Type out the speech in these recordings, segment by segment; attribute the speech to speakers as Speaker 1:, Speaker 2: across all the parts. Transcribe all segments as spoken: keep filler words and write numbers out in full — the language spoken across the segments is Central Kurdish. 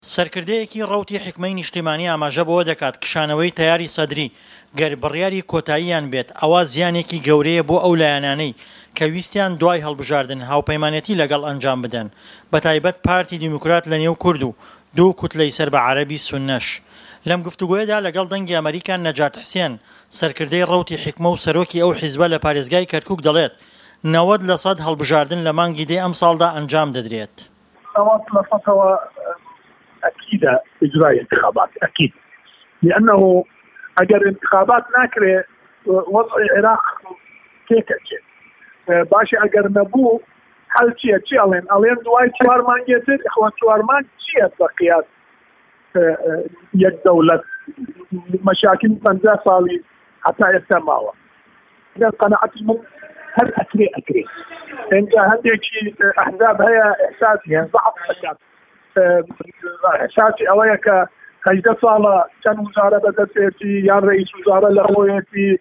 Speaker 1: سەرکردەیەکی ڕەوتی حکمەی نیشتیمانی ئاماژە بەوە دەکات کشانەوەی تەیاری سەدری گەر بڕیاری کۆتایییان بێت ئەوە زیانێکی گەورەیە بۆ ئەو لایەنانەی کە ویستیان دوای هەڵبژاردن هاوپەیمانێتی لەگەڵ ئەنجام بدەن بەتایبەت پارتی دیموکرات لە نێو کورد و دوو کوتلەی سەر بە عەرەبی سوننەش. لەم گفتوگۆیەدا لەگەڵ دەنگی ئەمریکا نەجات حسێن سەرکردەی ڕەوتی حکمە و سەرۆکی ئەو حیزبە لە پارێزگای کەرکووک دەڵێت نەوەد لە سەد هەڵبژاردن لە مانگی دێ ئەم ساڵدا ئەنجام دەدرێت.
Speaker 2: أكيد إجراء انتخابات أكيد، لأنه أجر انتخابات ناكرة وضع العراق كيف أجل باشي أجر نبو حل شيء شيء ألين ألين دواي شوارمان جتر إخوان شوارمان شيء بقيات يد دولة مشاكل بنزا صالي حتى يستمعوا. إذا قناعت من هل أكري أكري إن هنديك أحزاب هي إحساسي ضعف أحساس إحساسي أويا كهجدة صالة كان وزارة بدأتي يا رئيس وزارة لهويتي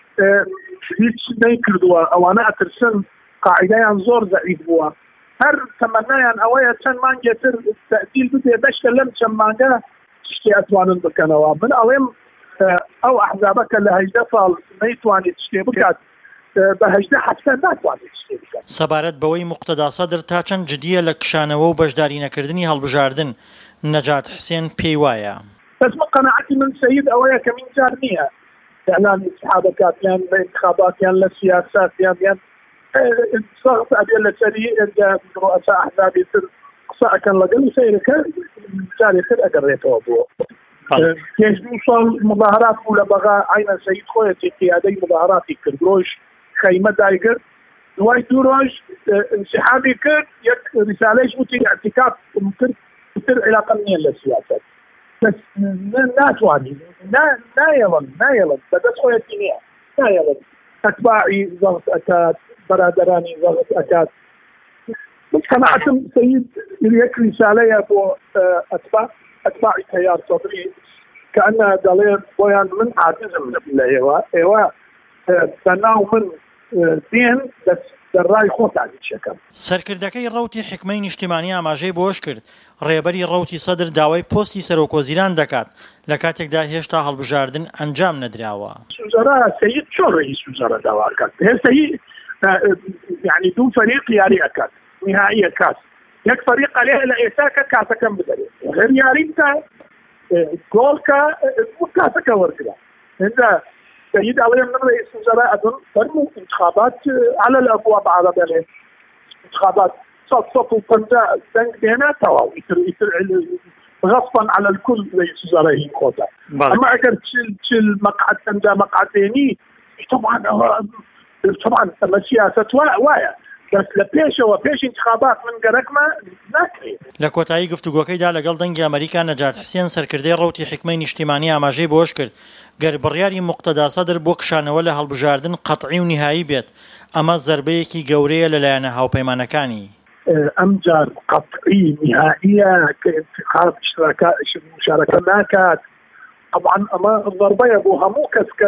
Speaker 2: هيك نيكردوا أو أنا أترسل قاعدة ينظر ضعيف بوا هر تمنيا أويا كان ما جتر التأثير بدي بشتغل كان ما جا تشتي أتوان بكنوا من أويم أو أحزابك لهجدة صال ما يتواني تشتي بكات بەهەژدە حتما ناتوانێت
Speaker 1: سەبارەت بەوەی موقتەدا سەدر تا چەند جدیە لە کشانەوە و بەشداری نەکردنی هەڵبژاردن نەجات حسێن پێی وایە.
Speaker 2: بەس من قەناعەتی من سەید ئەوەیە کە من جار نییە ئێعلان انتخاباتیان لە انتخاباتیان لە سیاساتیان یان سەغت ئەبێ لەسەری ڕؤەسا ئەحزابی تر قسە ئەکەن لەگەڵ سەیرەکە جارێ تر ئەگەڕێتەوە بۆ پێنج دوو ساڵ مظاهرات بوو لە بەغا عینە سەید خۆیەتی قیادەی مظاهراتی کرد ڕۆژ خەیمە دایگرت دوای دوو ڕۆژ انسحابی کرد یەک ریسالەیش وتی اعتیکاف کرد تر علاقەم نییە لە سیاسەت بەس ناتوانین نایەڵن نایەڵن بەدەست خۆیەتی نییە نایەڵن ئەتباعی زەغت ئەکات بەرادەرانی زەغت ئەکات من قەناعەتم سەید یەک ریسالەیە بۆ ئەتباع أتباع تيار صدري كأن دليل بيان من عاجزم لإيوا إيوا تناو من دين بس الرأي خوت على الشكل.
Speaker 1: سەرکردەکەی ڕەوتی حکمەی نیشتیمانی ئاماژەی بۆش کرد ڕێبەری ڕەوتی سەدر داوای پۆستی سەرۆکوەزیران دەکات لە کاتێکدا هێشتا هەڵبژاردن ئەنجام نەدراوە.
Speaker 2: وزراء سيد شو رئيس وزراء داوا كات هسه هي يعني دون فريق ياري أكاد نهائية كاس يك فريق عليه لإيساكا كاسا كم بدري غير يارينتا جولكا كاسا كوركلا هذا سيد علي من رئيس وزراء أظن فرموا انتخابات على الأبواب على بالي انتخابات صوت صوت وقندا دنك هنا توا يصير يصير غصبا على الكل رئيس وزراء يخوضها أما أجر تشيل تشيل مقعد كندا مقعديني طبعا طبعا السياسة وايا بس لپێشەوە پێش انتخابات من گەرەکمە ناکرێت.
Speaker 1: لە کۆتایی گفتوگۆکەیدا لەگەڵ دەنگی ئەمریکا نەجات حسێن سەرکردەی ڕەوتی حکمەی نیشتیمانی ئاماژەی بۆش کرد گەر بڕیاری موقتەدا سەدر بۆ کشانەوە لە هەڵبژاردن قەتعی و نهایی بێت ئەمە زەربەیەکی گەورەیە لەلایەنە هاوپەیمانەکانی.
Speaker 2: ئەم جار قەتعی نهاییە کە انتخاب مشارەکە ناکات طبعا ئەمە ضربەیە بۆ هەموو کەس کە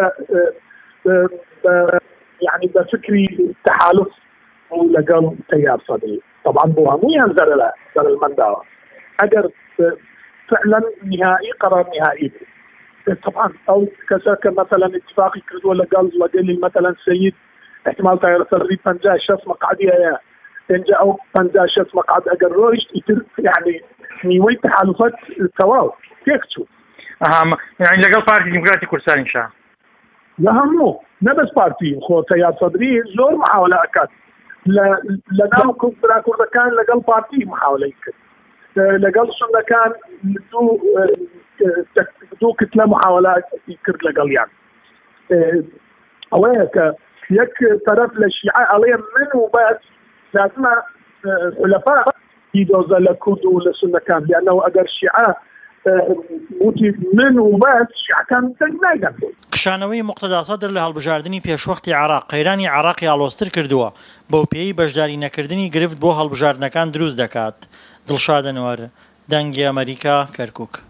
Speaker 2: يعني بفکری تحالف ولقال تيار صدري طبعا بوها مو ينزل له زر المنداوة أجر فعلا نهائي قرار نهائي طبعا أو كسر مثلا اتفاقي كرد ولا قال لقال مثلا سيد احتمال تيار صدري بنجا شخص مقعدية يا بنجا أو بنجا شخص مقعد أجر روش يتر يعني نيوي تحالفات التواو كيف تشوف؟
Speaker 3: أهم يعني لقال بارتي ديمقراطي كردستان إن شاء
Speaker 2: لا همو نبس بارتي خو تيار صدري زور محاولة أكاد لەناو کوردرا کوردەکان لەگەڵ پارتی محاولەی کرد لەگەڵ سندەکان دوو دوو کتلە محاولەتی کرد لەگەڵیان ئەوەیە کە یەک تەرەف لە شیعە ئەڵێ من و بەس لازمە حولەفا دیدۆزە لە کورد و لە سندەکان لأنه ئەگەر شیعە وتی من و بەس شیعەکان دەنگ نایدەن.
Speaker 1: کشانەوەی موقتەدا سەدر لە هەڵبژاردننی پێشوەختی عێراق قەیرانی عێراقی ئاڵۆزتر کردووە بەو پێی بەشداری نەکردنی گرفت بۆ هەڵبژاردنەکان دروست دەکات. دڵشاد ئەنوەر دەنگی ئەمریکا کەرکووک.